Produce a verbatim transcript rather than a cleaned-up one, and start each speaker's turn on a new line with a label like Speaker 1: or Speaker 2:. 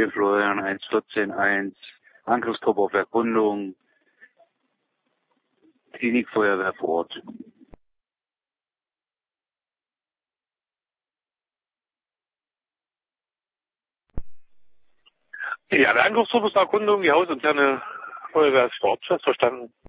Speaker 1: Hier Florian eins vierzehn eins, Angriffstrupp auf Erkundung, Klinikfeuerwehr vor Ort.
Speaker 2: Ja, der Angriffstrupp ist Erkundung, die hausinterne Feuerwehr ist vor Ort, verstanden.